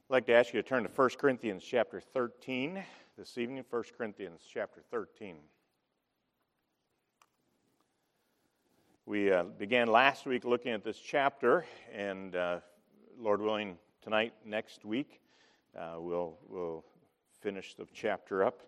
I'd like to ask you to turn to 1 Corinthians chapter 13 this evening. 1 Corinthians chapter 13. We began last week looking at this chapter, and Lord willing, tonight, next week, we'll finish the chapter up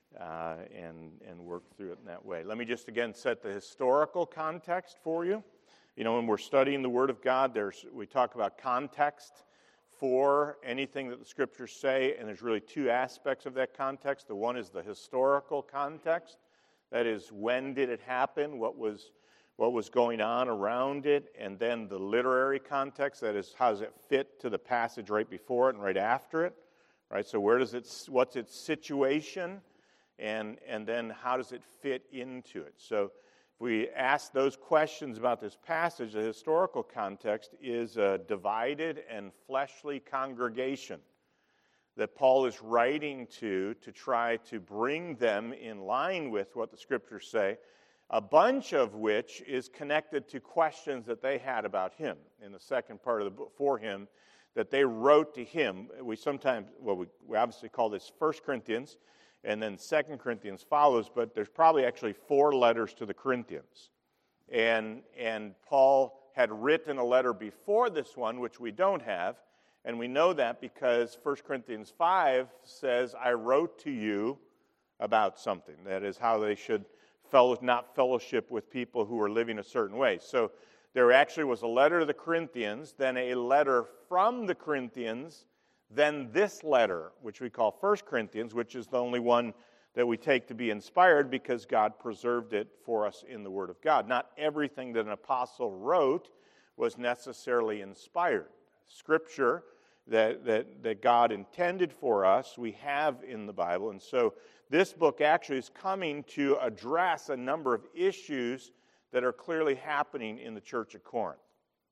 and work through it in that way. Let me just again set the historical context for you. You know, when we're studying the Word of God, we talk about context for anything that the Scriptures say, and there's really two aspects of that context. The one is the historical context. That is, when did it happen? What was going on around it? And then the literary context, that is, how does it fit to the passage right before it and right after it? Right? So what's its situation? And then how does it fit into it? So if we ask those questions about this passage, the historical context is a divided and fleshly congregation that Paul is writing to try to bring them in line with what the Scriptures say, a bunch of which is connected to questions that they had about him in the second part of the book for him, that they wrote to him. We obviously call this 1 Corinthians, and then 2 Corinthians follows, but there's probably actually 4 letters to the Corinthians. And Paul had written a letter before this one, which we don't have, and we know that because 1 Corinthians 5 says, I wrote to you about something. That is how they should not fellowship with people who are living a certain way. So there actually was a letter to the Corinthians, then a letter from the Corinthians, then this letter, which we call 1 Corinthians, which is the only one that we take to be inspired because God preserved it for us in the Word of God. Not everything that an apostle wrote was necessarily inspired. Scripture that God intended for us, we have in the Bible. And so this book actually is coming to address a number of issues that are clearly happening in the church of Corinth,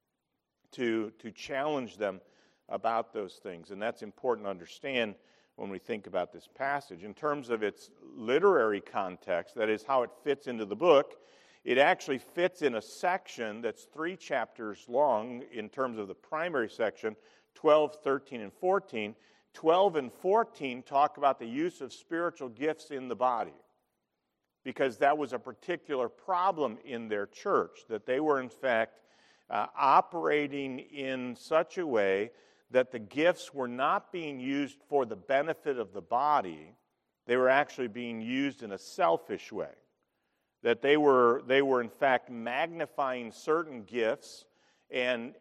to challenge them about those things. And that's important to understand when we think about this passage. In terms of its literary context, that is how it fits into the book, it actually fits in a section that's 3 chapters long in terms of the primary section, 12, 13, and 14. 12 and 14 talk about the use of spiritual gifts in the body, because that was a particular problem in their church, that they were in fact operating in such a way that the gifts were not being used for the benefit of the body. They were actually being used in a selfish way. That they were in fact magnifying certain gifts, and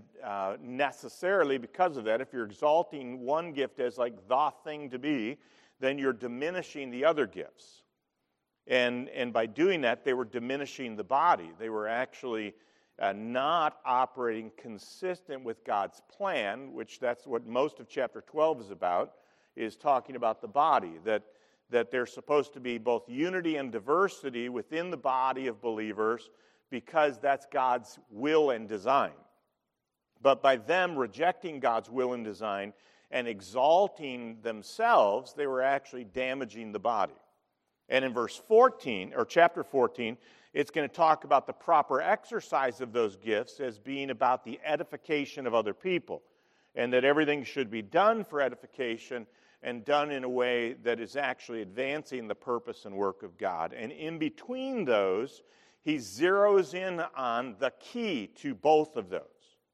necessarily because of that, if you're exalting one gift as like the thing to be, then you're diminishing the other gifts. And by doing that, they were diminishing the body. They were actually not operating consistent with God's plan, which that's what most of chapter 12 is about, is talking about the body, that there's supposed to be both unity and diversity within the body of believers because that's God's will and design. But by them rejecting God's will and design and exalting themselves, they were actually damaging the body. And in verse 14, or chapter 14, it's going to talk about the proper exercise of those gifts as being about the edification of other people, and that everything should be done for edification and done in a way that is actually advancing the purpose and work of God. And in between those, he zeroes in on the key to both of those,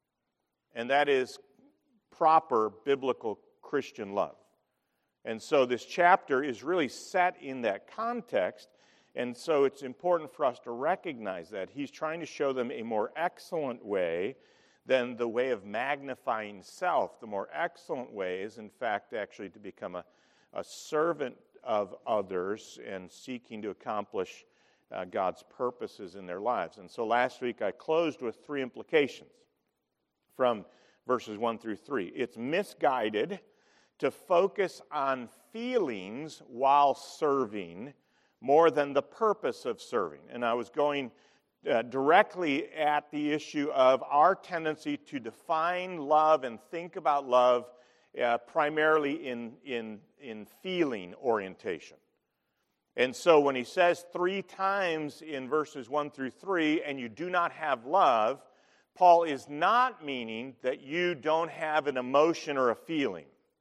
and that is proper biblical Christian love. And so this chapter is really set in that context, and so it's important for us to recognize that. He's trying to show them a more excellent way than the way of magnifying self. The more excellent way is, in fact, actually to become a servant of others and seeking to accomplish God's purposes in their lives. And so last week I closed with 3 implications from verses 1 through 3. It's misguided to focus on feelings while serving more than the purpose of serving. And I was going directly at the issue of our tendency to define love and think about love primarily in feeling orientation. And so when he says 3 times in verses 1 through 3, and you do not have love, Paul is not meaning that you don't have an emotion or a feeling.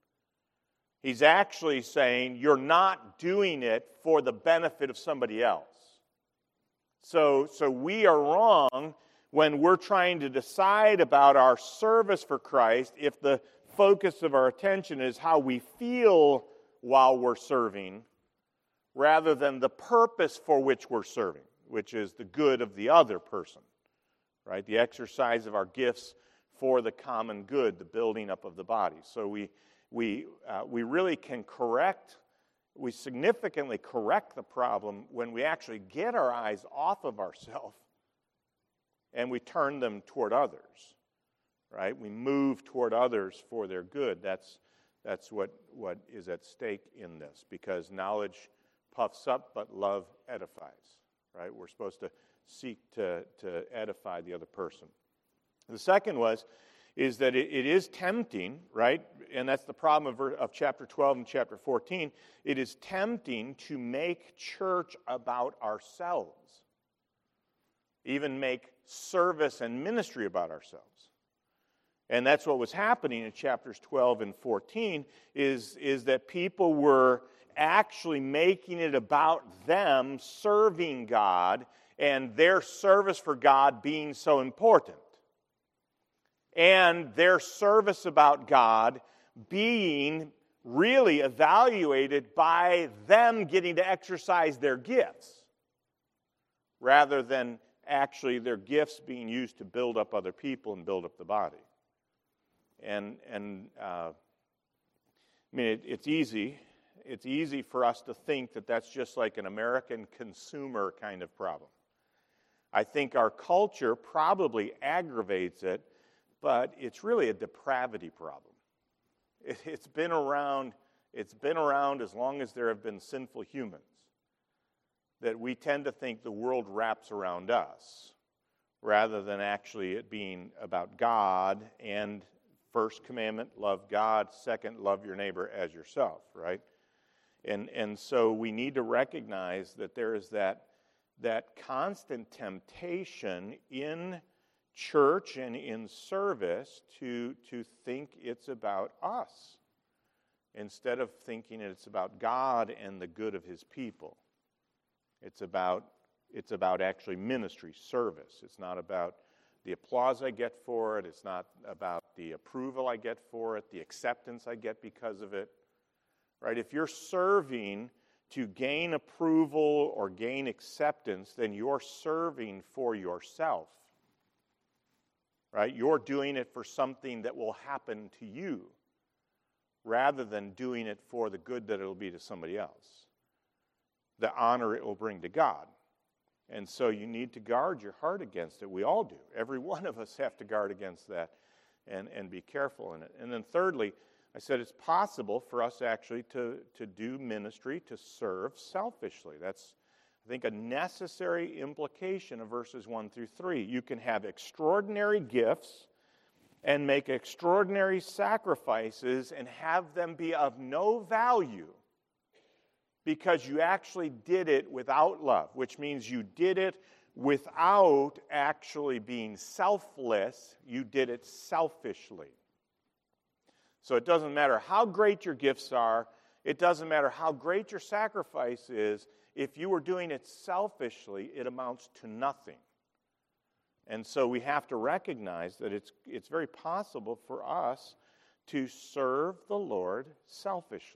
He's actually saying you're not doing it for the benefit of somebody else. So we are wrong when we're trying to decide about our service for Christ if the focus of our attention is how we feel while we're serving rather than the purpose for which we're serving, which is the good of the other person, right? The exercise of our gifts for the common good, the building up of the body. So we really can we significantly correct the problem when we actually get our eyes off of ourselves and we turn them toward others, right? We move toward others for their good. That's what is at stake in this, because knowledge puffs up, but love edifies, right? We're supposed to seek to edify the other person. The second is that it is tempting, right? And that's the problem of chapter 12 and chapter 14. It is tempting to make church about ourselves, even make service and ministry about ourselves. And that's what was happening in chapters 12 and 14, is that people were actually making it about them serving God and their service for God being so important. And their service about God being really evaluated by them getting to exercise their gifts rather than actually their gifts being used to build up other people and build up the body. And I mean, it's easy. It's easy for us to think that that's just like an American consumer kind of problem. I think our culture probably aggravates it, but it's really a depravity problem. It's been around as long as there have been sinful humans, that we tend to think the world wraps around us rather than actually it being about God. And first commandment, love God. Second, love your neighbor as yourself, right? And so we need to recognize that there is that constant temptation in church and in service to think it's about us instead of thinking it's about God and the good of his people. It's about actually ministry, service. It's not about the applause I get for it. It's not about the approval I get for it, the acceptance I get because of it. Right? If you're serving to gain approval or gain acceptance, then you're serving for yourself. Right? You're doing it for something that will happen to you rather than doing it for the good that it will be to somebody else, the honor it will bring to God. And so you need to guard your heart against it. We all do. Every one of us have to guard against that and be careful in it. And then thirdly, I said it's possible for us actually to do ministry, to serve selfishly. That's, I think, a necessary implication of verses 1 through 3. You can have extraordinary gifts and make extraordinary sacrifices and have them be of no value because you actually did it without love, which means you did it without actually being selfless. You did it selfishly. So it doesn't matter how great your gifts are. It doesn't matter how great your sacrifice is. If you were doing it selfishly, it amounts to nothing. And so we have to recognize that it's very possible for us to serve the Lord selfishly.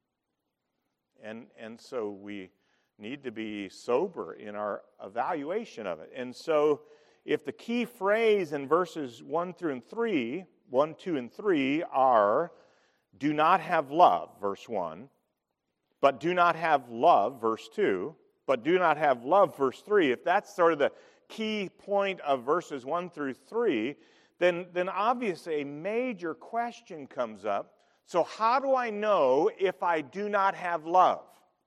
And so we need to be sober in our evaluation of it. And so if the key phrase in verses 1, 2, and 3 are, do not have love, verse 1, but do not have love, verse 2, but do not have love, verse 3, if that's sort of the key point of verses 1 through 3, then obviously a major question comes up. So how do I know if I do not have love?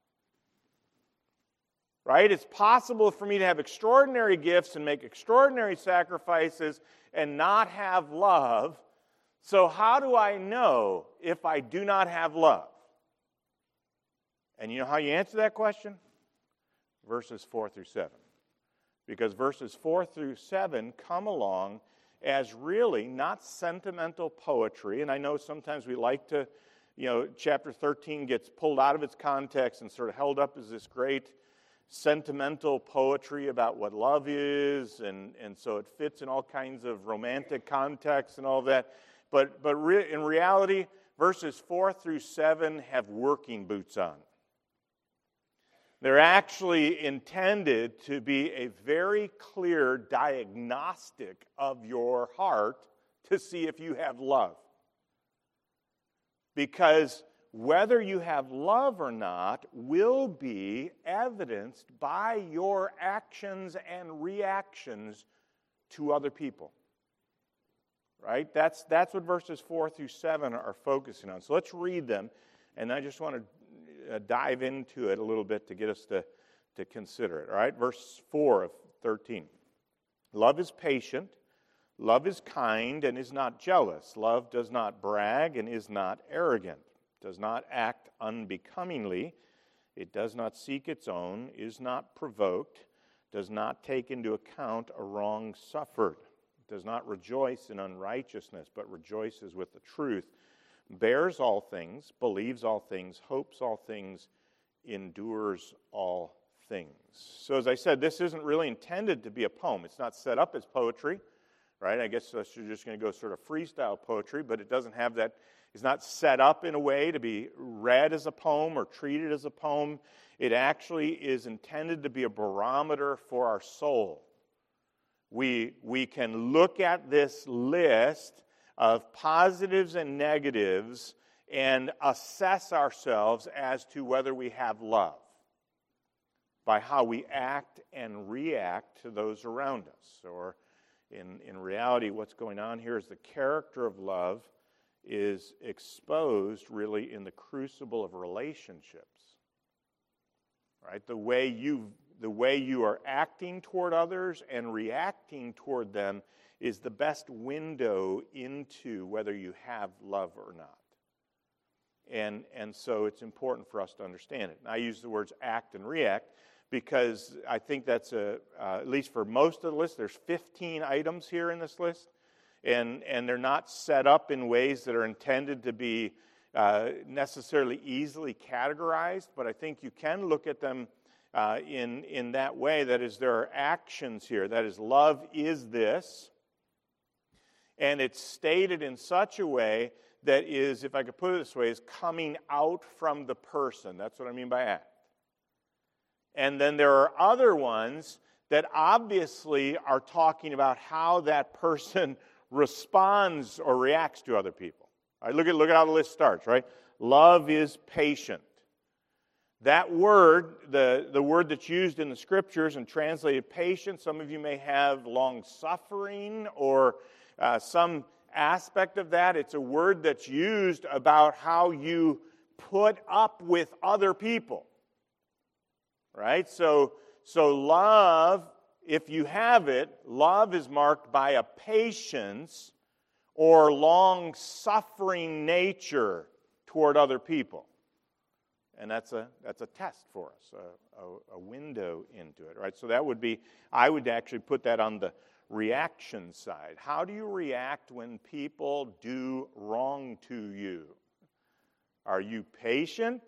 Right? It's possible for me to have extraordinary gifts and make extraordinary sacrifices and not have love. So how do I know if I do not have love? And you know how you answer that question? Verses 4 through 7. Because verses 4 through 7 come along as really not sentimental poetry. And I know sometimes we like to chapter 13 gets pulled out of its context and sort of held up as this great sentimental poetry about what love is, and so it fits in all kinds of romantic contexts and all that. But in reality, verses 4 through 7 have working boots on. They're actually intended to be a very clear diagnostic of your heart to see if you have love. Because whether you have love or not will be evidenced by your actions and reactions to other people. Right? That's what verses 4 through 7 are focusing on. So let's read them, and I just want to dive into it a little bit to get us to consider it. All right? Verse 4 of 13. Love is patient. Love is kind and is not jealous. Love does not brag and is not arrogant. Does not act unbecomingly. It does not seek its own. Is not provoked. Does not take into account a wrong suffered. Does not rejoice in unrighteousness, but rejoices with the truth. Bears all things, believes all things, hopes all things, endures all things. So as I said, this isn't really intended to be a poem. It's not set up as poetry, right? I guess you're just going to go sort of freestyle poetry, but it doesn't have that. It's not set up in a way to be read as a poem or treated as a poem. It actually is intended to be a barometer for our soul. We can look at this list of positives and negatives and assess ourselves as to whether we have love by how we act and react to those around us. Or in reality, what's going on here is the character of love is exposed really in the crucible of relationships. Right? The way you are acting toward others and reacting toward them is the best window into whether you have love or not. And so it's important for us to understand it. And I use the words act and react because I think that's at least for most of the list, there's 15 items here in this list, and they're not set up in ways that are intended to be necessarily easily categorized, but I think you can look at them in that way. That is, there are actions here. That is, love is this. And it's stated in such a way that is, if I could put it this way, is coming out from the person. That's what I mean by act. And then there are other ones that obviously are talking about how that person responds or reacts to other people. All right, look at how the list starts, right? Love is patient. That word, the word that's used in the Scriptures and translated patient, some of you may have long-suffering or some aspect of that. It's a word that's used about how you put up with other people. Right? So love, if you have it, love is marked by a patience or long-suffering nature toward other people. And that's a test for us, a window into it, right? So that would be, I would actually put that on the reaction side. How do you react when people do wrong to you? Are you patient?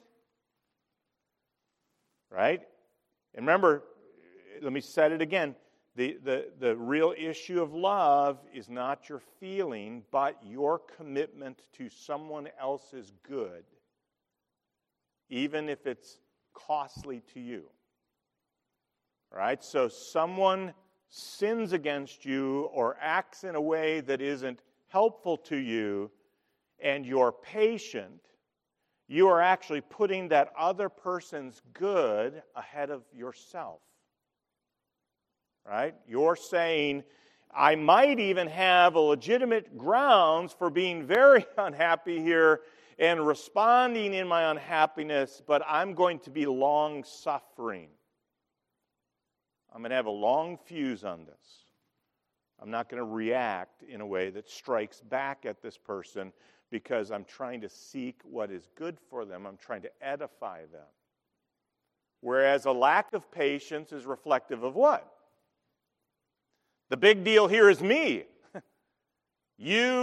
Right? And remember, let me set it again. The real issue of love is not your feeling, but your commitment to someone else's good, even if it's costly to you. All right? So someone sins against you or acts in a way that isn't helpful to you, and you're patient, you are actually putting that other person's good ahead of yourself. Right? You're saying, I might even have a legitimate grounds for being very unhappy here and responding in my unhappiness, but I'm going to be long-suffering. I'm going to have a long fuse on this. I'm not going to react in a way that strikes back at this person because I'm trying to seek what is good for them. I'm trying to edify them. Whereas a lack of patience is reflective of what? The big deal here is me. You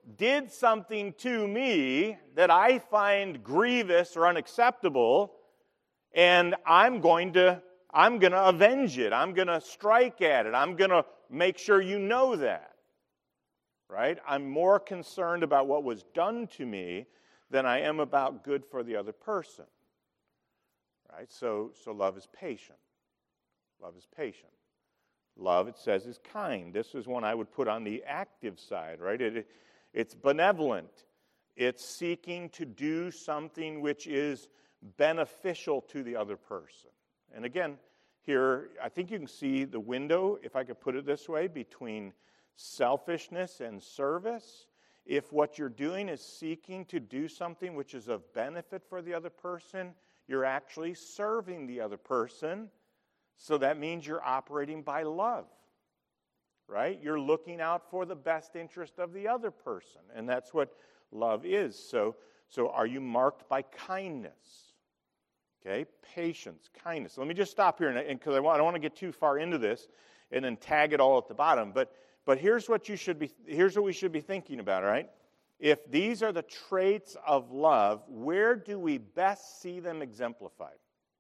did something to me that I find grievous or unacceptable, and I'm going to avenge it. I'm going to strike at it. I'm going to make sure you know that. Right? I'm more concerned about what was done to me than I am about good for the other person. Right? So love is patient. Love is patient. Love, it says, is kind. This is one I would put on the active side, right? It's benevolent. It's seeking to do something which is beneficial to the other person. And again, here, I think you can see the window, if I could put it this way, between selfishness and service. If what you're doing is seeking to do something which is of benefit for the other person, you're actually serving the other person. So that means you're operating by love, right? You're looking out for the best interest of the other person, and that's what love is. So are you marked by kindness? Okay, patience, kindness. Let me just stop here, and because I don't want to get too far into this and then tag it all at the bottom. But here's what we should be thinking about, all right? If these are the traits of love, where do we best see them exemplified?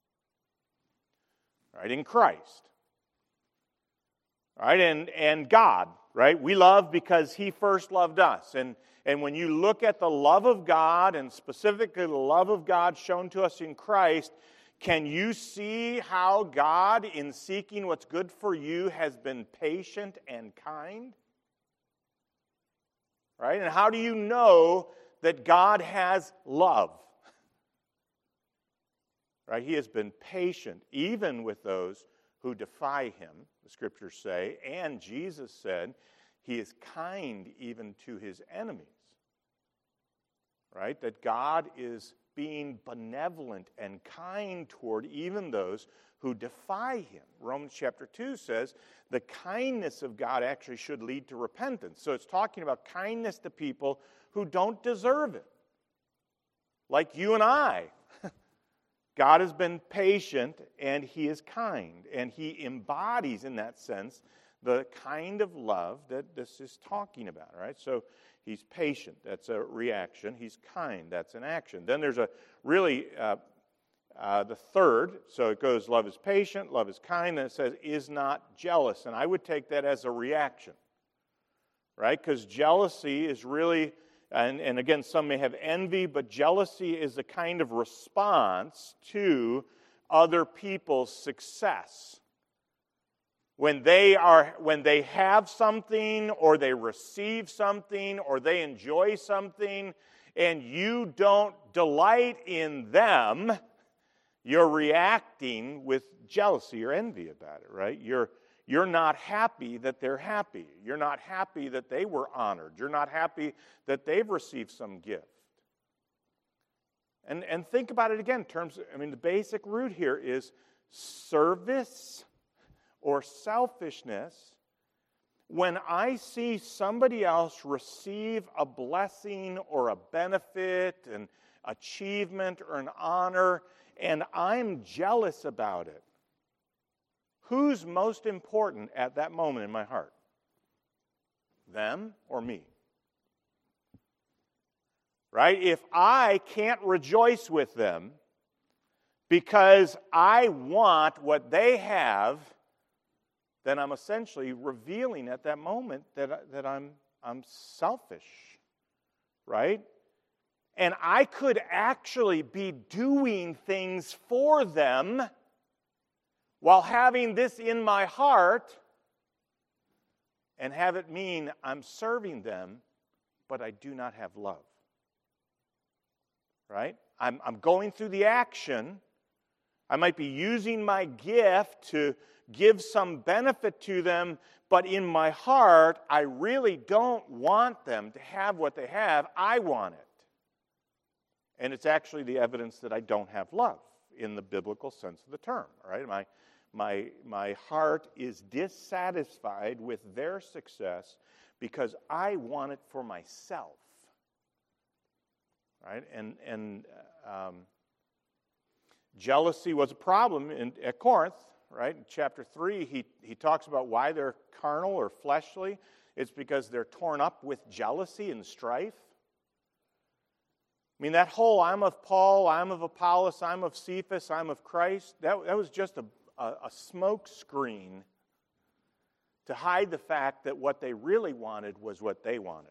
Right, in Christ. Right, and God, right? We love because He first loved us. And when you look at the love of God, and specifically the love of God shown to us in Christ, can you see how God, in seeking what's good for you, has been patient and kind? Right? And how do you know that God has love? Right? He has been patient even with those who defy Him, the Scriptures say, and Jesus said He is kind even to His enemies. Right? That God is being benevolent and kind toward even those who defy Him. Romans chapter 2 says the kindness of God actually should lead to repentance. So it's talking about kindness to people who don't deserve it. Like you and I. God has been patient and He is kind. And He embodies, in that sense, the kind of love that this is talking about. Right? So He's patient. That's a reaction. He's kind. That's an action. Then there's a really, the third. So it goes, love is patient, love is kind. Then it says, is not jealous. And I would take that as a reaction. Right? Because jealousy is really... And again, some may have envy, but jealousy is a kind of response to other people's success. When they have something, or they receive something, or they enjoy something, and you don't delight in them, you're reacting with jealousy or envy about it, right? You're not happy that they're happy. You're not happy that they were honored. You're not happy that they've received some gift. And think about it again in terms of, the basic root here is service or selfishness. When I see somebody else receive a blessing or a benefit, an achievement or an honor, and I'm jealous about it, who's most important at that moment in my heart? Them or me? Right? If I can't rejoice with them because I want what they have, then I'm essentially revealing at that moment that I'm selfish. Right? And I could actually be doing things for them while having this in my heart, and have it mean I'm serving them, but I do not have love. Right? I'm going through the action. I might be using my gift to give some benefit to them, but in my heart, I really don't want them to have what they have. I want it. And it's actually the evidence that I don't have love in the biblical sense of the term. Right? My heart is dissatisfied with their success because I want it for myself. Right? And jealousy was a problem at Corinth. Right? In chapter 3, he talks about why they're carnal or fleshly. It's because they're torn up with jealousy and strife. I mean, that whole I'm of Paul, I'm of Apollos, I'm of Cephas, I'm of Christ, that was just a smoke screen to hide the fact that what they really wanted was what they wanted.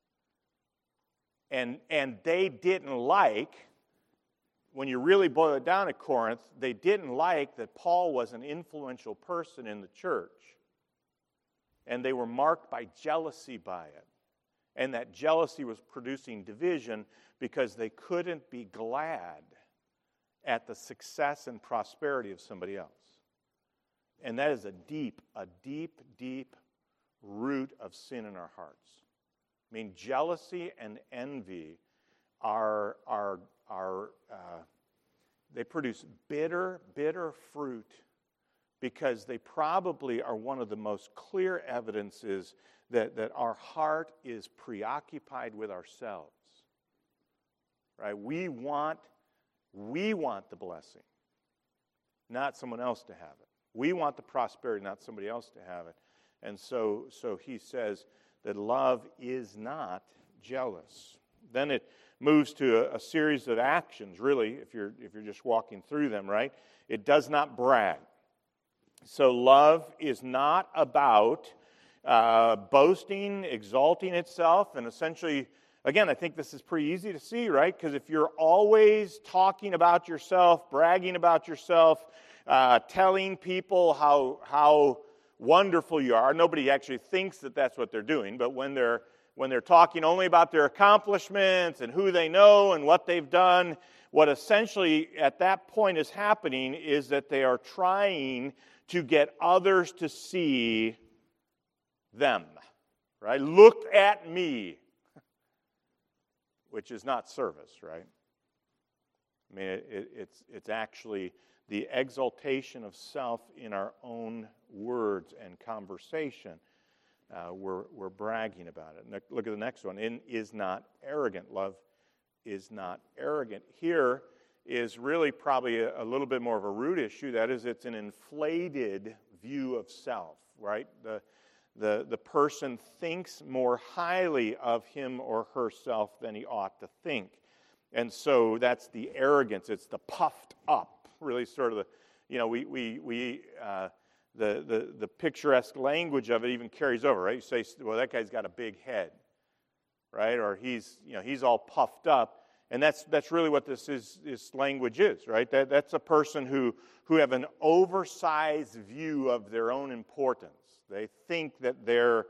And they didn't like, when you really boil it down at Corinth, they didn't like that Paul was an influential person in the church. And they were marked by jealousy by it. And that jealousy was producing division because they couldn't be glad at the success and prosperity of somebody else. And that is a deep, deep root of sin in our hearts. I mean, jealousy and envy they produce bitter fruit, because they probably are one of the most clear evidences that our heart is preoccupied with ourselves. Right? We want the blessing, not someone else to have it. We want the prosperity, not somebody else to have it. And so he says that love is not jealous. Then it moves to a series of actions, really, if you're just walking through them, right? It does not brag. So love is not about boasting, exalting itself, and essentially, again, I think this is pretty easy to see, right? Because if you're always talking about yourself, bragging about yourself, telling people how wonderful you are, nobody actually thinks that that's what they're doing, but when they're talking only about their accomplishments and who they know and what they've done, what essentially at that point is happening is that they are trying to get others to see them, right? Look at me, which is not service, right? I mean, it's actually the exaltation of self in our own words and conversation. We're bragging about it. Look at the next one. Is not arrogant. Love is not arrogant. Here is really probably a little bit more of a root issue. That is, it's an inflated view of self, right? The person thinks more highly of him or herself than he ought to think. And so that's the arrogance. It's the puffed up, really sort of the picturesque language of it even carries over, right? You say, well, that guy's got a big head, right? Or he's all puffed up. And that's really what this language is, right? That's a person who have an oversized view of their own importance. They think that they're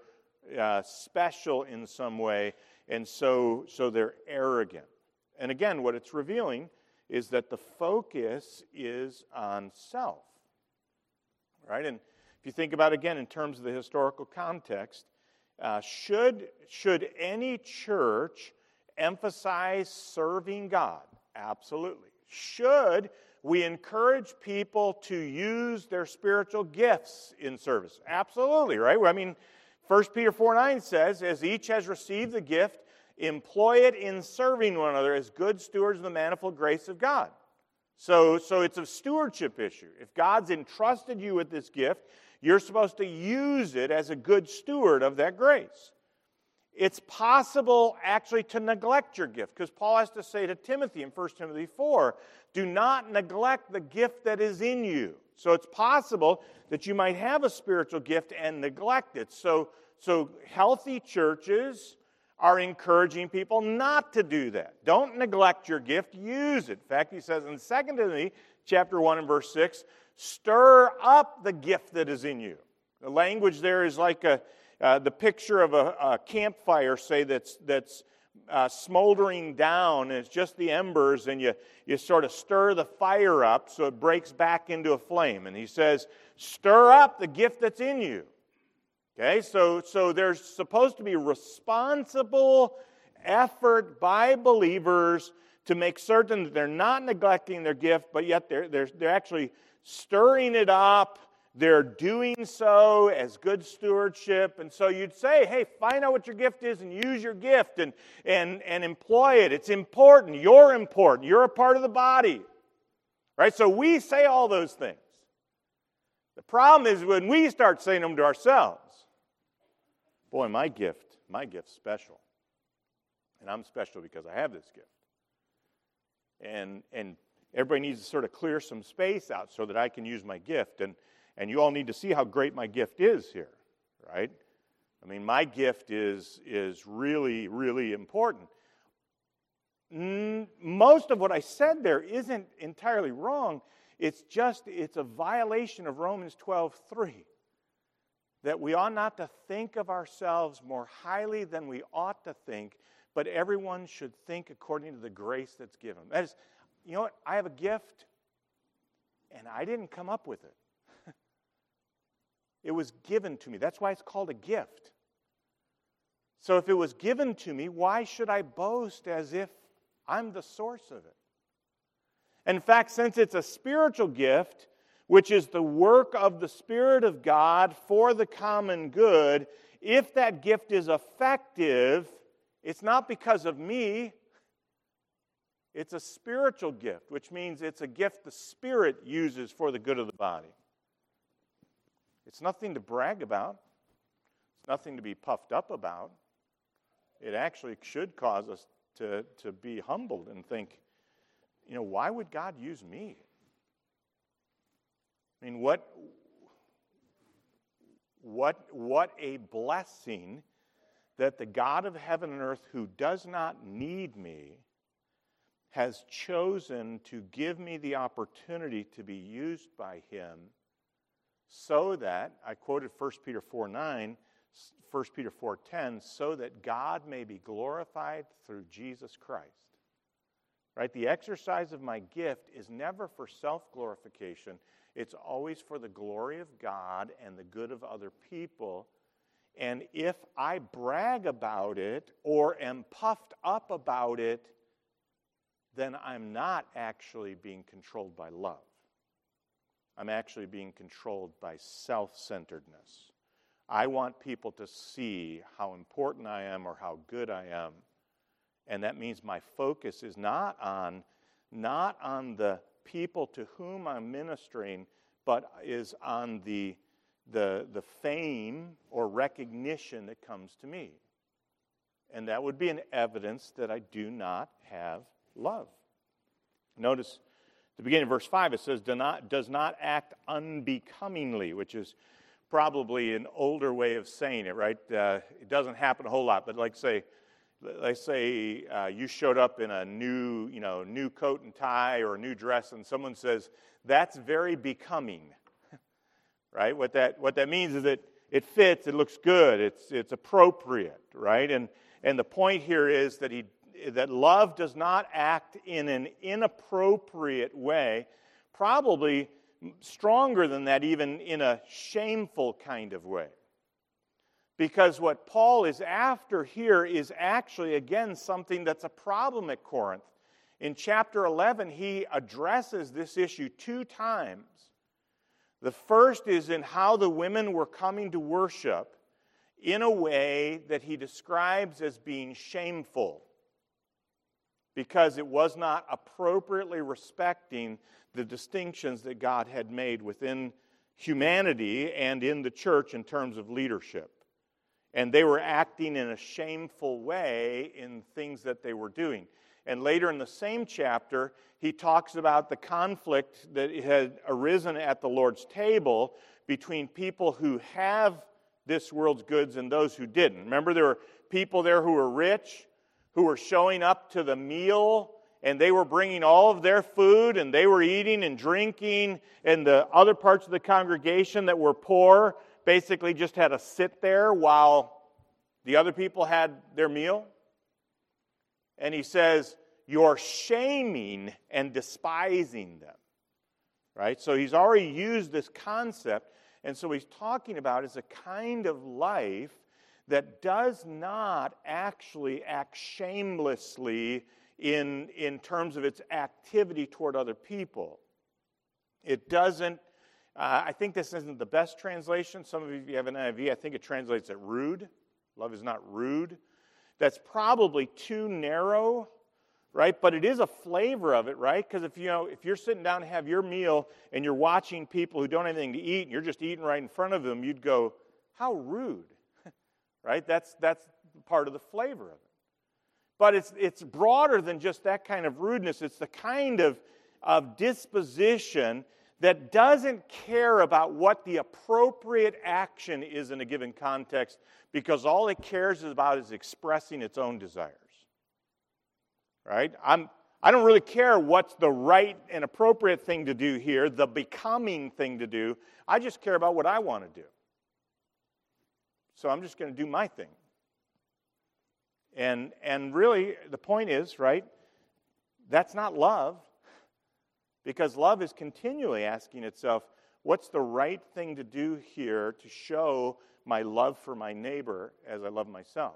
special in some way, and so they're arrogant. And again, what it's revealing is that the focus is on self, right? And if you think about it again in terms of the historical context, should any church emphasize serving God? Absolutely. Should we encourage people to use their spiritual gifts in service? Absolutely, right? I mean, 1 Peter 4:9 says, as each has received the gift, employ it in serving one another as good stewards of the manifold grace of God. So it's a stewardship issue. If God's entrusted you with this gift, you're supposed to use it as a good steward of that grace. It's possible actually to neglect your gift, because Paul has to say to Timothy in 1 Timothy 4, do not neglect the gift that is in you. So it's possible that you might have a spiritual gift and neglect it. So healthy churches are encouraging people not to do that. Don't neglect your gift, use it. In fact, he says in 2 Timothy chapter 1 and verse 6, stir up the gift that is in you. The language there is like the picture of a campfire, say, that's smoldering down, and it's just the embers, and you sort of stir the fire up so it breaks back into a flame. And he says, stir up the gift that's in you. Okay, so there's supposed to be responsible effort by believers to make certain that they're not neglecting their gift, but yet they're actually stirring it up. They're doing so as good stewardship. And so you'd say, hey, find out what your gift is and use your gift and employ it. It's important. You're important. You're a part of the body. Right? So we say all those things. The problem is when we start saying them to ourselves. boy, my gift's special. And I'm special because I have this gift. And everybody needs to sort of clear some space out so that I can use my gift. And you all need to see how great my gift is here, right? I mean, my gift is really, really important. Most of what I said there isn't entirely wrong. It's a violation of Romans 12:3. That we ought not to think of ourselves more highly than we ought to think, but everyone should think according to the grace that's given. That is, you know what? I have a gift, and I didn't come up with it. It was given to me. That's why it's called a gift. So if it was given to me, why should I boast as if I'm the source of it? In fact, since it's a spiritual gift, which is the work of the Spirit of God for the common good, if that gift is effective, it's not because of me. It's a spiritual gift, which means it's a gift the Spirit uses for the good of the body. It's nothing to brag about. It's nothing to be puffed up about. It actually should cause us to be humbled and think, why would God use me? I mean, what a blessing that the God of heaven and earth, who does not need me, has chosen to give me the opportunity to be used by Him so that, I quoted 1 Peter 4:9, 1 Peter 4:10, so that God may be glorified through Jesus Christ. Right? The exercise of my gift is never for self-glorification. It's always for the glory of God and the good of other people. And if I brag about it or am puffed up about it, then I'm not actually being controlled by love. I'm actually being controlled by self-centeredness. I want people to see how important I am or how good I am. And that means my focus is not on the people to whom I'm ministering, but is on the fame or recognition that comes to me. And that would be an evidence that I do not have love. Notice the beginning of verse 5, it says, does not act unbecomingly, which is probably an older way of saying it, right? It doesn't happen a whole lot, but let's say you showed up in a new coat and tie or a new dress, and someone says, that's very becoming, right? What that means is that it fits, it looks good, it's appropriate, right? And the point here is that love does not act in an inappropriate way, probably stronger than that, even in a shameful kind of way. Because what Paul is after here is actually, again, something that's a problem at Corinth. In chapter 11, he addresses this issue 2 times. The first is in how the women were coming to worship in a way that he describes as being shameful, because it was not appropriately respecting the distinctions that God had made within humanity and in the church in terms of leadership. And they were acting in a shameful way in things that they were doing. And later in the same chapter, he talks about the conflict that had arisen at the Lord's table between people who have this world's goods and those who didn't. Remember, there were people there who were rich, who were showing up to the meal, and they were bringing all of their food, and they were eating and drinking, and the other parts of the congregation that were poor basically just had to sit there while the other people had their meal. And he says, you're shaming and despising them. Right? So he's already used this concept, and so he's talking about is a kind of life that does not actually act shamelessly in terms of its activity toward other people. It doesn't, I think this isn't the best translation. Some of you have an NIV, I think it translates it rude. Love is not rude. That's probably too narrow, right? But it is a flavor of it, right? Because if you're sitting down to have your meal and you're watching people who don't have anything to eat and you're just eating right in front of them, you'd go, how rude. right? That's part of the flavor of it. But it's broader than just that kind of rudeness. It's the kind of disposition that doesn't care about what the appropriate action is in a given context, because all it cares about is expressing its own desires. Right? I don't really care what's the right and appropriate thing to do here, the becoming thing to do. I just care about what I want to do. So I'm just going to do my thing. And really, the point is, right, that's not love, because love is continually asking itself, what's the right thing to do here to show my love for my neighbor as I love myself?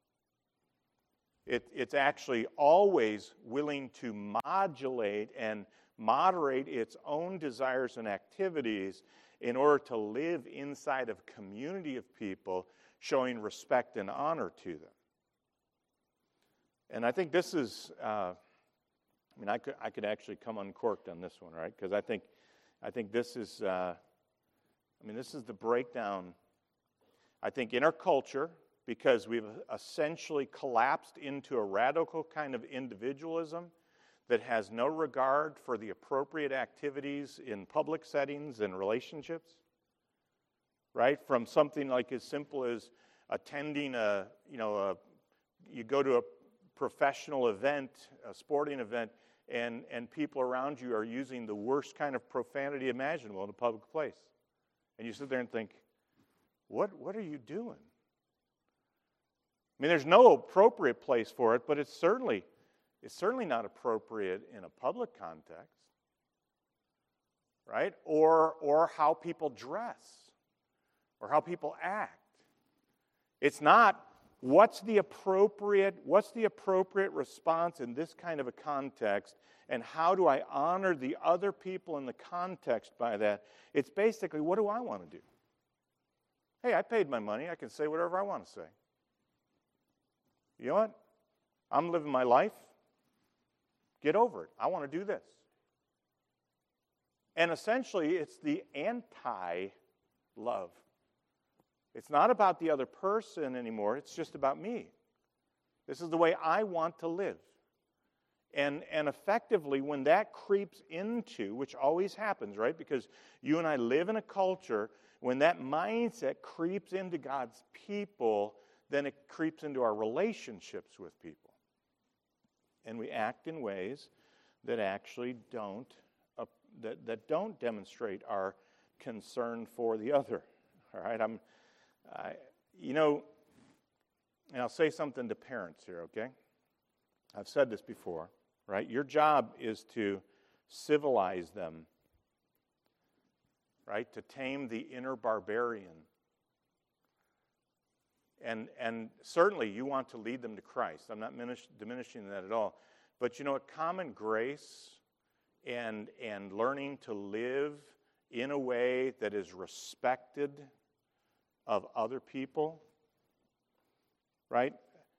It's actually always willing to modulate and moderate its own desires and activities in order to live inside of a community of people, showing respect and honor to them. And I think this is, I could actually come uncorked on this one, right? Because I think this is, this is the breakdown. I think in our culture, because we've essentially collapsed into a radical kind of individualism that has no regard for the appropriate activities in public settings and relationships, right? From something like as simple as attending you go to a professional event, a sporting event, and people around you are using the worst kind of profanity imaginable in a public place. And you sit there and think, what are you doing? I mean, there's no appropriate place for it, but it's certainly not appropriate in a public context, right? Or how people dress, or how people act. It's not what's the appropriate response in this kind of a context, and how do I honor the other people in the context by that? It's basically, what do I want to do? Hey, I paid my money. I can say whatever I want to say. You know what? I'm living my life. Get over it. I want to do this. And essentially, it's the anti-love. It's not about the other person anymore. It's just about me. This is the way I want to live. And effectively, when that creeps into, which always happens, right? Because you and I live in a culture, when that mindset creeps into God's people, then it creeps into our relationships with people. And we act in ways that actually don't demonstrate our concern for the other. All right, and I'll say something to parents here, okay? I've said this before, right? Your job is to civilize them, right? To tame the inner barbarian. And certainly you want to lead them to Christ. I'm not diminishing that at all. But you know what? Common grace and learning to live in a way that is respected of other people, right?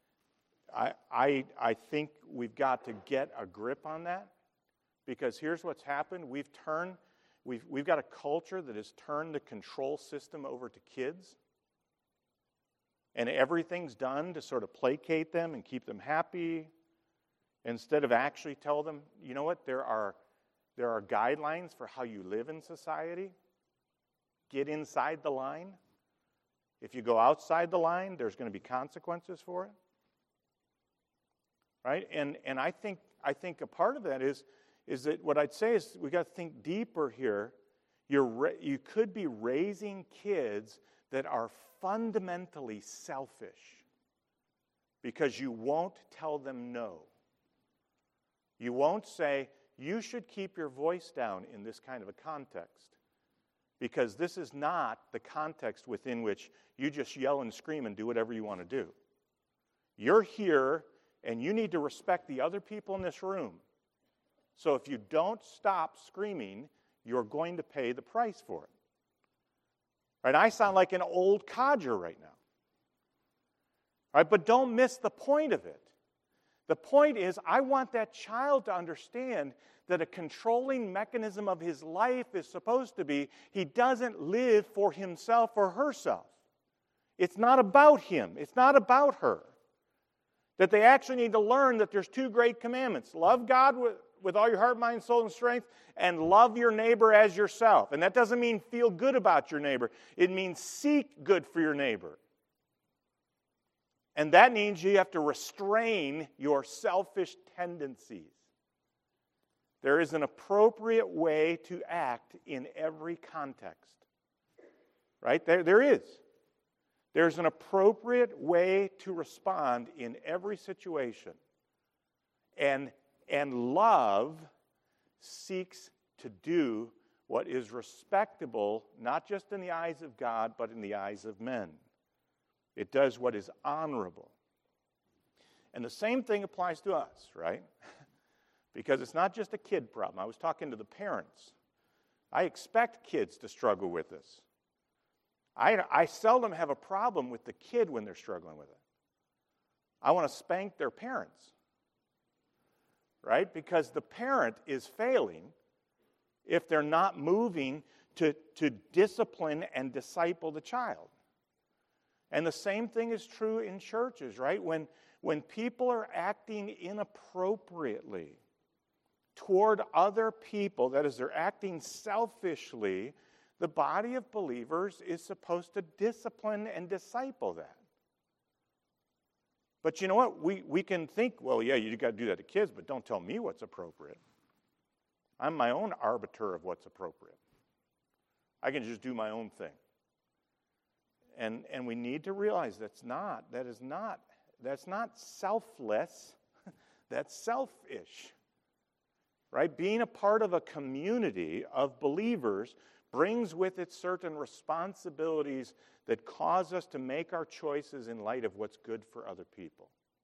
I think we've got to get a grip on that, because here's what's happened. We've got a culture that has turned the control system over to kids. And everything's done to sort of placate them and keep them happy, instead of actually tell them, you know what, there are guidelines for how you live in society. Get inside the line. If you go outside the line, there's going to be consequences for it. Right? And I think a part of that is that what I'd say is we got to think deeper here. You could be raising kids that are fundamentally selfish because you won't tell them no. You won't say, you should keep your voice down in this kind of a context, because this is not the context within which you just yell and scream and do whatever you want to do. You're here, and you need to respect the other people in this room. So if you don't stop screaming, you're going to pay the price for it. Right? I sound like an old codger right now. Right? But don't miss the point of it. The point is, I want that child to understand that a controlling mechanism of his life is supposed to be he doesn't live for himself or herself. It's not about him. It's not about her. That they actually need to learn that there's two great commandments. Love God with all your heart, mind, soul, and strength, and love your neighbor as yourself. And that doesn't mean feel good about your neighbor. It means seek good for your neighbor. And that means you have to restrain your selfish tendencies. There is an appropriate way to act in every context. Right? There is. There's an appropriate way to respond in every situation. And love seeks to do what is respectable, not just in the eyes of God, but in the eyes of men. It does what is honorable. And the same thing applies to us, right? Because it's not just a kid problem. I was talking to the parents. I expect kids to struggle with this. I seldom have a problem with the kid when they're struggling with it. I want to spank their parents, right? Because the parent is failing if they're not moving to discipline and disciple the child. And the same thing is true in churches, right? When people are acting inappropriately toward other people, that is, they're acting selfishly, the body of believers is supposed to discipline and disciple that. But you know what? We can think, well, yeah, you got to do that to kids, but don't tell me what's appropriate. I'm my own arbiter of what's appropriate. I can just do my own thing. And we need to realize that's not selfless, that's selfish. Right? Being a part of a community of believers brings with it certain responsibilities that cause us to make our choices in light of what's good for other people.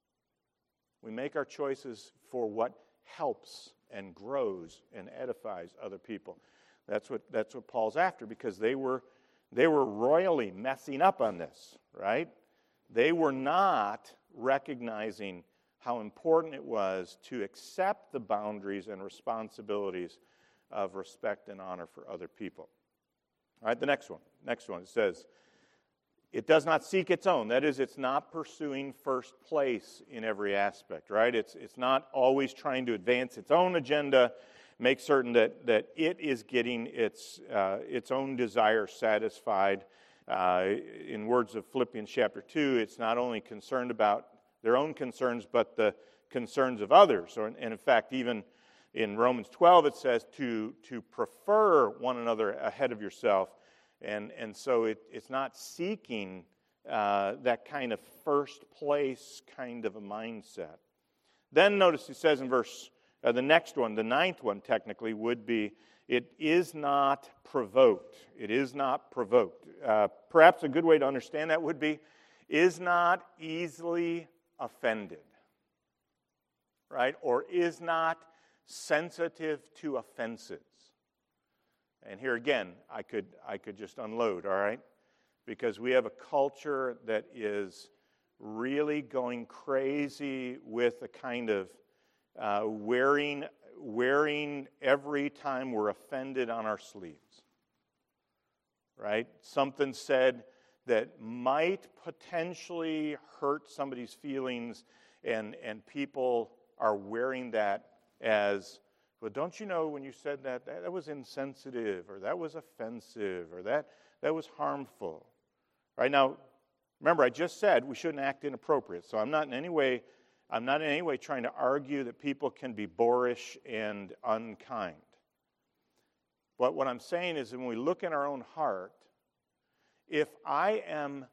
We make our choices for what helps and grows and edifies other people. That's what Paul's after, because they were royally messing up on this, right? They were not recognizing how important it was to accept the boundaries and responsibilities of respect and honor for other people. All right, the next one. It says, it does not seek its own. That is, it's not pursuing first place in every aspect, right? It's not always trying to advance its own agenda, make certain that it is getting its own desire satisfied. In words of Philippians chapter 2, it's not only concerned about their own concerns, but the concerns of others. And in fact, even in Romans 12, it says to prefer one another ahead of yourself. And so it's not seeking that kind of first place kind of a mindset. Then notice it says in verse, the next one, the ninth one technically, would be, it is not provoked. It is not provoked. Perhaps a good way to understand that would be, is not easily offended. Right? Or is not sensitive to offenses. And here again, I could just unload, all right? Because we have a culture that is really going crazy with a kind of wearing every time we're offended on our sleeves. Right? Something said that might potentially hurt somebody's feelings, and people are wearing that as, well, don't you know when you said that was insensitive, or that was offensive, or that was harmful. Right? Now, remember, I just said we shouldn't act inappropriate, so I'm not in any way trying to argue that people can be boorish and unkind. But what I'm saying is, when we look in our own heart, if I am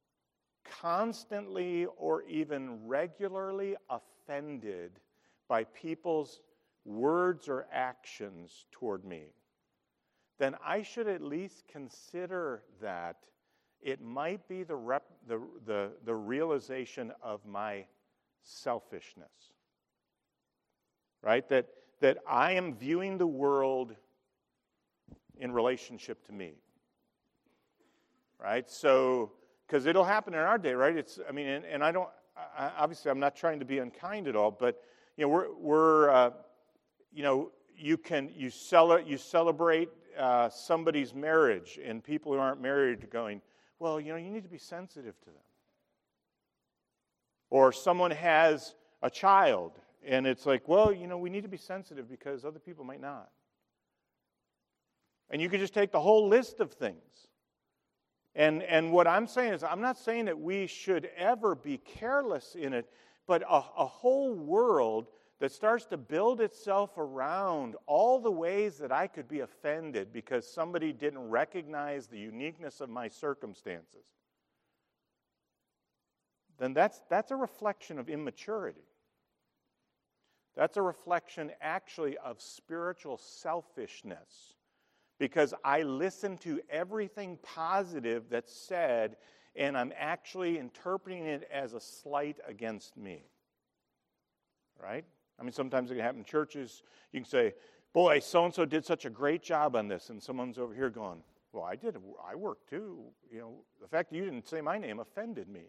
constantly or even regularly offended by people's words or actions toward me, then I should at least consider that it might be the realization of my selfishness. Right? That I am viewing the world in relationship to me. Right? So, because it'll happen in our day, right? Obviously I'm not trying to be unkind at all, but you celebrate somebody's marriage, and people who aren't married are going, well, you need to be sensitive to them. Or someone has a child, and it's like, well, we need to be sensitive because other people might not. And you could just take the whole list of things. And what I'm saying is, I'm not saying that we should ever be careless in it, but a whole world that starts to build itself around all the ways that I could be offended because somebody didn't recognize the uniqueness of my circumstances, then that's a reflection of immaturity. That's a reflection actually of spiritual selfishness, because I listen to everything positive that's said, and I'm actually interpreting it as a slight against me. Right? I mean, sometimes it can happen in churches. You can say, boy, so-and-so did such a great job on this, and someone's over here going, well, I worked too. The fact that you didn't say my name offended me.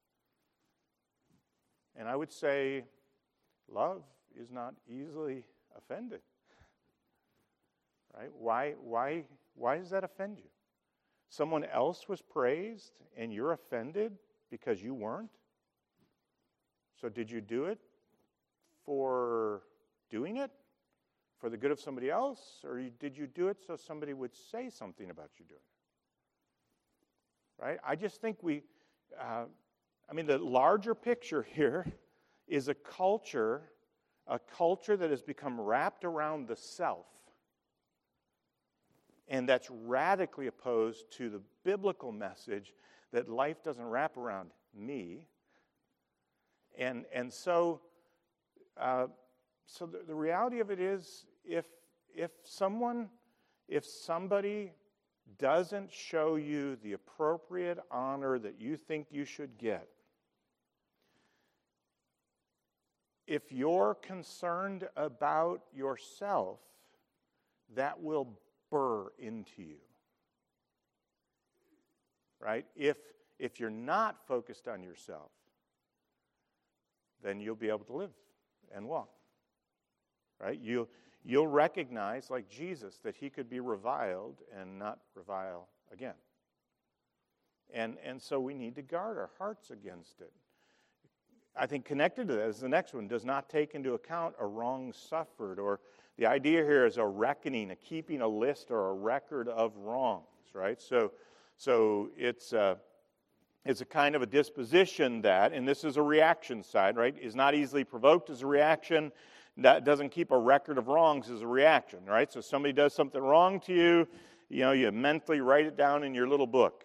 And I would say, love is not easily offended. Right? Why does that offend you? Someone else was praised and you're offended because you weren't? So did you do it for doing it? For the good of somebody else? Or did you do it so somebody would say something about you doing it? Right? I just think the larger picture here is a culture that has become wrapped around the self. And that's radically opposed to the biblical message that life doesn't wrap around me. And so the reality of it is, if somebody doesn't show you the appropriate honor that you think you should get, if you're concerned about yourself, that will burr into you. Right? If you're not focused on yourself, then you'll be able to live and walk. Right? You'll recognize, like Jesus, that he could be reviled and not revile again. And so we need to guard our hearts against it. I think connected to that is the next one, does not take into account a wrong suffered, or the idea here is a reckoning, a keeping a list or a record of wrongs, right? So it's a kind of a disposition that, and this is a reaction side, right, is not easily provoked as a reaction, that doesn't keep a record of wrongs as a reaction, right? So somebody does something wrong to you, you mentally write it down in your little book.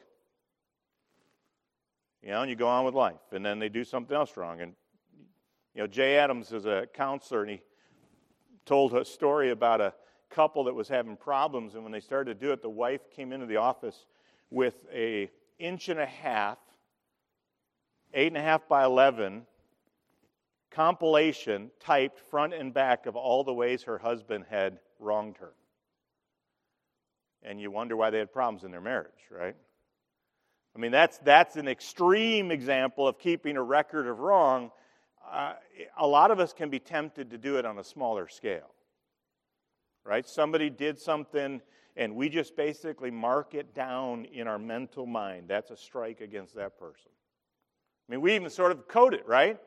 And you go on with life, and then they do something else wrong. And, Jay Adams is a counselor, and he told a story about a couple that was having problems, and when they started to do it, the wife came into the office with a 1.5 inch, 8.5 by 11 compilation typed front and back of all the ways her husband had wronged her. And you wonder why they had problems in their marriage, right? I mean, that's an extreme example of keeping a record of wrong. A lot of us can be tempted to do it on a smaller scale, right? Somebody did something, and we just basically mark it down in our mental mind. That's a strike against that person. I mean, we even sort of code it, right?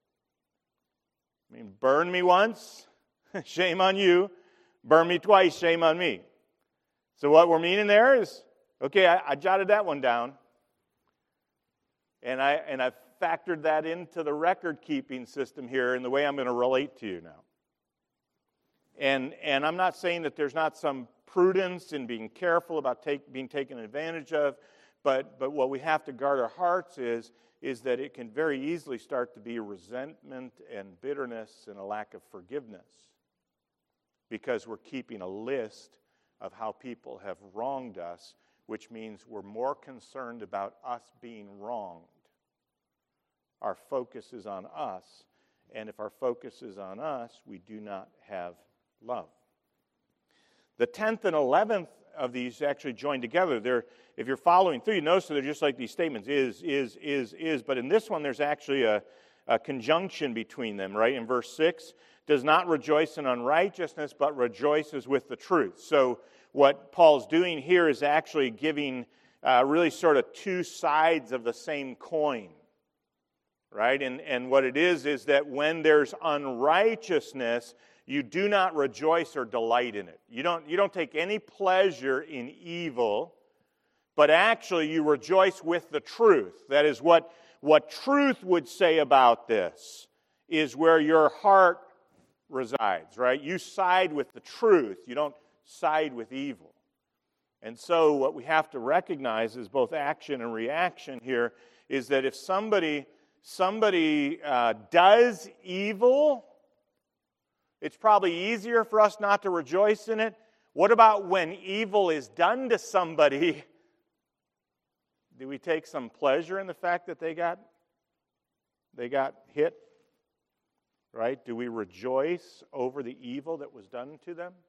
I mean, burn me once, shame on you. Burn me twice, shame on me. So what we're meaning there is, okay, I jotted that one down. And I've factored that into the record-keeping system here in the way I'm going to relate to you now. And I'm not saying that there's not some prudence in being careful about being taken advantage of, but what we have to guard our hearts is that it can very easily start to be resentment and bitterness and a lack of forgiveness because we're keeping a list of how people have wronged us, which means we're more concerned about us being wronged. Our focus is on us, and if our focus is on us, we do not have love. The 10th and 11th of these actually join together. If you're following through, you notice they're just like these statements, is, but in this one there's actually a conjunction between them, right? In verse 6, does not rejoice in unrighteousness, but rejoices with the truth. So what Paul's doing here is actually giving really sort of two sides of the same coin, right? And what it is that when there's unrighteousness, you do not rejoice or delight in it. You don't take any pleasure in evil, but actually you rejoice with the truth. That is what truth would say about this, is where your heart resides, right? You side with the truth. You don't side with evil. And so what we have to recognize is both action and reaction here is that if somebody does evil, it's probably easier for us not to rejoice in it. What about when evil is done to somebody? Do we take some pleasure in the fact that they got hit? Right? Do we rejoice over the evil that was done to them?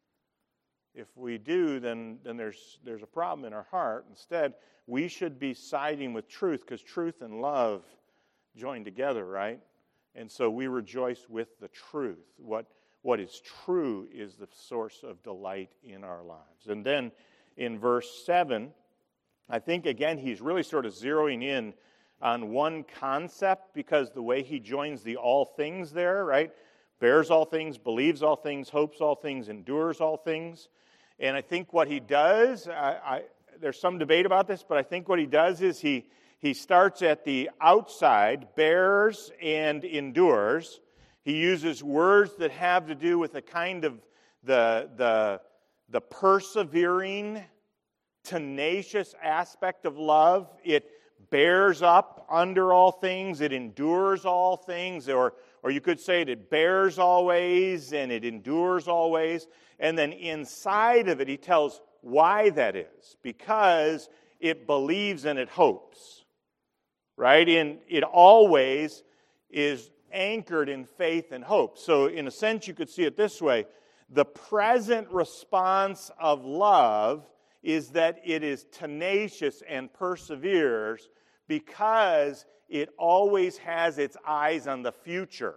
If we do, then there's a problem in our heart. Instead, we should be siding with truth, because truth and love join together, right? And so we rejoice with the truth. What is true is the source of delight in our lives. And then in verse 7, I think, again, he's really sort of zeroing in on one concept, because the way he joins the all things there, right? Bears all things, believes all things, hopes all things, endures all things. And I think what he does, there's some debate about this, but I think what he does is he starts at the outside, bears and endures. He uses words that have to do with a kind of the persevering, tenacious aspect of love. It bears up under all things. It endures all things. Or you could say it bears always and it endures always. And then inside of it, he tells why that is. Because it believes and it hopes. Right? And it always is anchored in faith and hope. So in a sense, you could see it this way. The present response of love is that it is tenacious and perseveres because it always has its eyes on the future.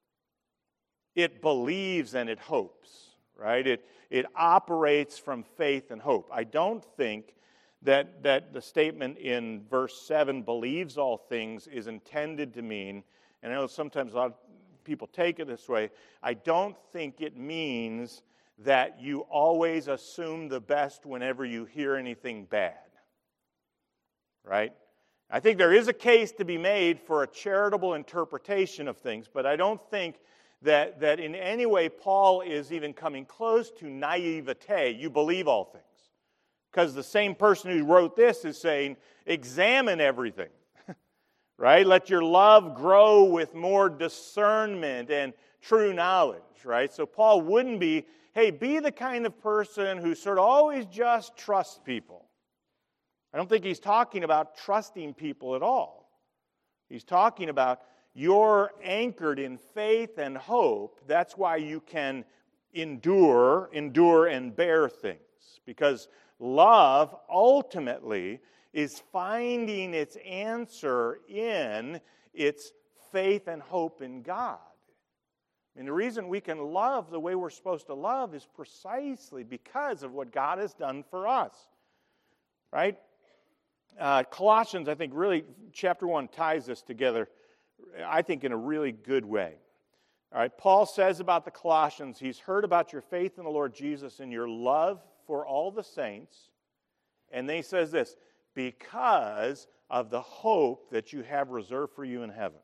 It believes and it hopes, right? It operates from faith and hope. I don't think that the statement in verse 7, believes all things, is intended to mean, and I know sometimes a lot of people take it this way, I don't think it means that you always assume the best whenever you hear anything bad. Right? I think there is a case to be made for a charitable interpretation of things, but I don't think that in any way Paul is even coming close to naivete. You believe all things. Because the same person who wrote this is saying, examine everything. Right? Let your love grow with more discernment and true knowledge. Right? So Paul wouldn't be, hey, be the kind of person who sort of always just trusts people. I don't think he's talking about trusting people at all. He's talking about you're anchored in faith and hope. That's why you can endure and bear things. Because love ultimately is finding its answer in its faith and hope in God. And the reason we can love the way we're supposed to love is precisely because of what God has done for us. Right? Colossians, I think, really, chapter 1 ties this together, I think, in a really good way. All right, Paul says about the Colossians, he's heard about your faith in the Lord Jesus and your love for all the saints. And then he says this, because of the hope that you have reserved for you in heaven.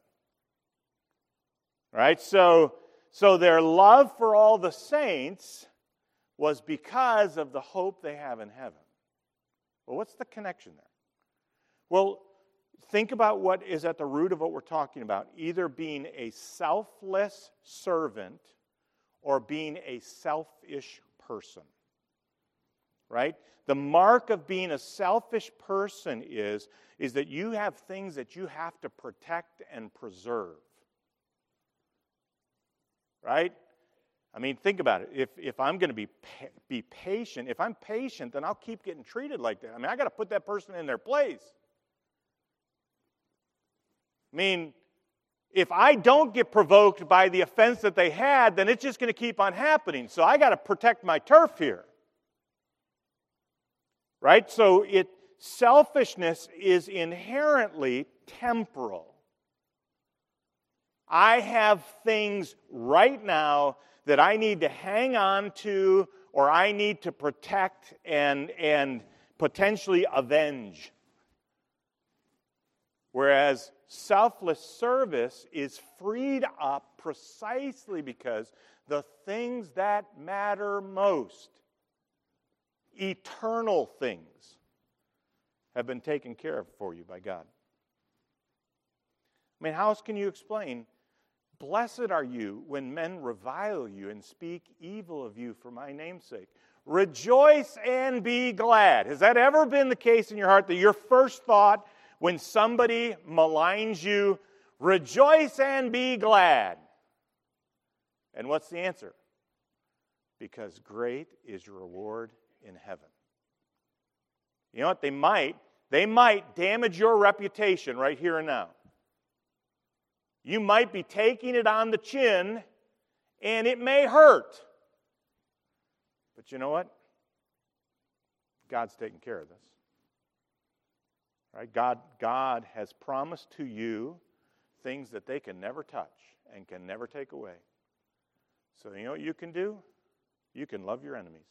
All right, so their love for all the saints was because of the hope they have in heaven. Well, what's the connection there? Well, think about what is at the root of what we're talking about. Either being a selfless servant or being a selfish person. Right? The mark of being a selfish person is that you have things that you have to protect and preserve. Right? I mean, think about it. If I'm going to be patient, if I'm patient, then I'll keep getting treated like that. I mean, I got to put that person in their place. I mean, if I don't get provoked by the offense that they had, then it's just going to keep on happening. So I got to protect my turf here. Right? So selfishness is inherently temporal. I have things right now that I need to hang on to, or I need to protect and potentially avenge. Whereas selfless service is freed up precisely because the things that matter most, eternal things, have been taken care of for you by God. I mean, how else can you explain, blessed are you when men revile you and speak evil of you for my name's sake? Rejoice and be glad. Has that ever been the case in your heart that your first thought when somebody maligns you, rejoice and be glad? And what's the answer? Because great is your reward in heaven. You know what? They might damage your reputation right here and now. You might be taking it on the chin, and it may hurt. But you know what? God's taking care of this. Right? God has promised to you things that they can never touch and can never take away. So you know what you can do? You can love your enemies.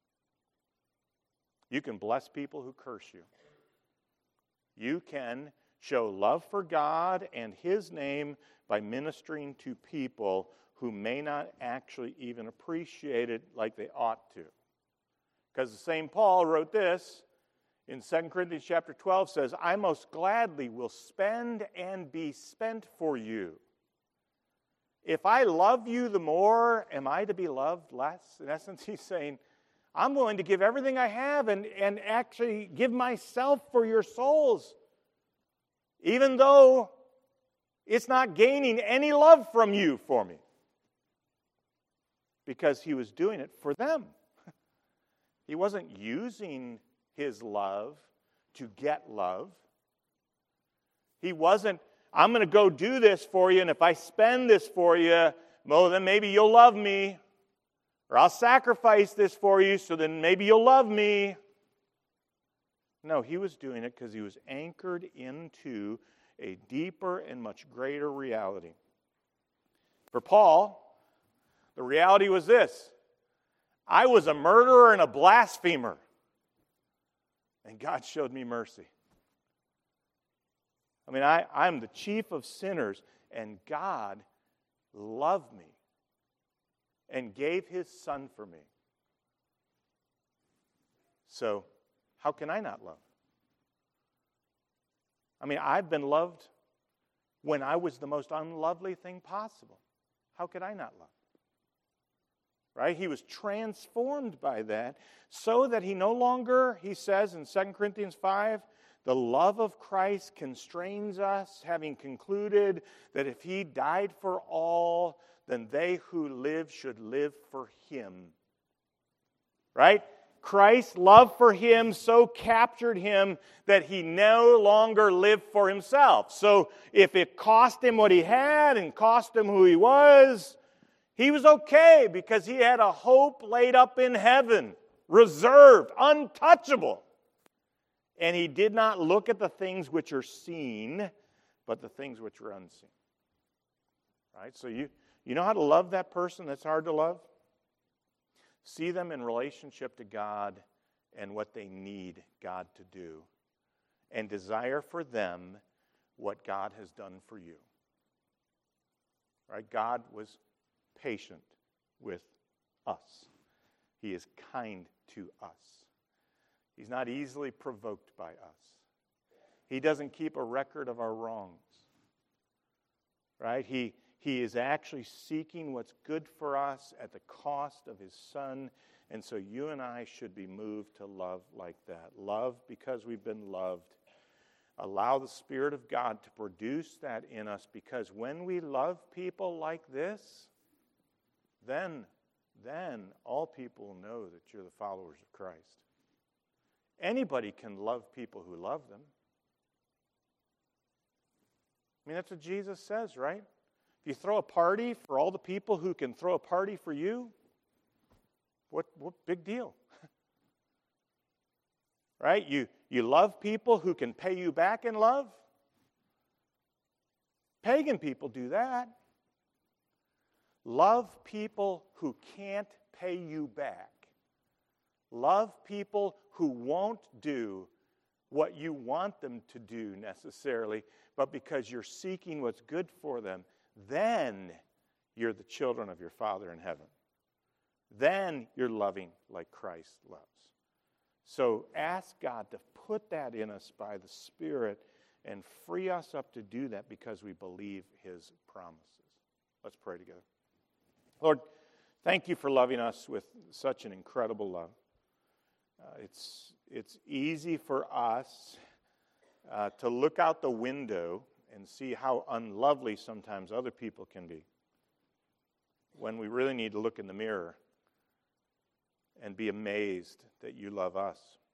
You can bless people who curse you. You can show love for God and His name by ministering to people who may not actually even appreciate it like they ought to. Because the same Paul wrote this in 2 Corinthians chapter 12, says, I most gladly will spend and be spent for you. If I love you the more, am I to be loved less? In essence, he's saying, I'm willing to give everything I have and actually give myself for your souls, even though it's not gaining any love from you for me. Because he was doing it for them. He wasn't using his love to get love. He wasn't, I'm going to go do this for you, and if I spend this for you, well, then maybe you'll love me. Or I'll sacrifice this for you, so then maybe you'll love me. No, he was doing it because he was anchored into a deeper and much greater reality. For Paul, the reality was this: I was a murderer and a blasphemer, and God showed me mercy. I mean, I'm the chief of sinners, and God loved me and gave His Son for me. So, how can I not love? I mean, I've been loved when I was the most unlovely thing possible. How could I not love? Right? He was transformed by that so that he no longer, he says in 2 Corinthians 5, the love of Christ constrains us, having concluded that if He died for all, then they who live should live for Him. Right? Christ's love for him so captured him that he no longer lived for himself. So if it cost him what he had and cost him who he was okay because he had a hope laid up in heaven, reserved, untouchable. And he did not look at the things which are seen, but the things which are unseen. Right? So you know how to love that person that's hard to love? See them in relationship to God and what they need God to do, and desire for them what God has done for you. Right? God was patient with us. He is kind to us. He's not easily provoked by us. He doesn't keep a record of our wrongs. Right? He is actually seeking what's good for us at the cost of His Son. And so you and I should be moved to love like that. Love because we've been loved. Allow the Spirit of God to produce that in us, because when we love people like this, then all people will know that you're the followers of Christ. Anybody can love people who love them. I mean, that's what Jesus says, right? If you throw a party for all the people who can throw a party for you, what big deal? Right? You love people who can pay you back in love. Pagan people do that. Love people who can't pay you back. Love people who won't do what you want them to do necessarily, but because you're seeking what's good for them, then you're the children of your Father in heaven. Then you're loving like Christ loves. So ask God to put that in us by the Spirit and free us up to do that because we believe His promises. Let's pray together. Lord, thank you for loving us with such an incredible love. It's easy for us to look out the window and see how unlovely sometimes other people can be, when we really need to look in the mirror and be amazed that you love us,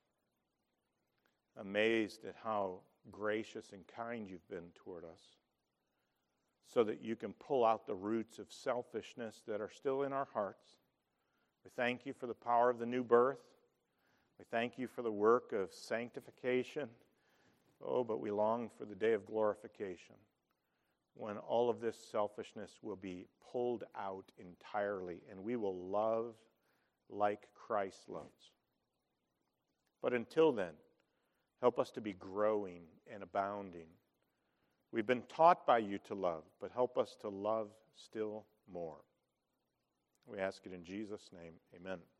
amazed at how gracious and kind you've been toward us, so that you can pull out the roots of selfishness that are still in our hearts. We thank you for the power of the new birth. We thank you for the work of sanctification. Oh, but we long for the day of glorification, when all of this selfishness will be pulled out entirely and we will love like Christ loves. But until then, help us to be growing and abounding. We've been taught by you to love, but help us to love still more. We ask it in Jesus' name. Amen.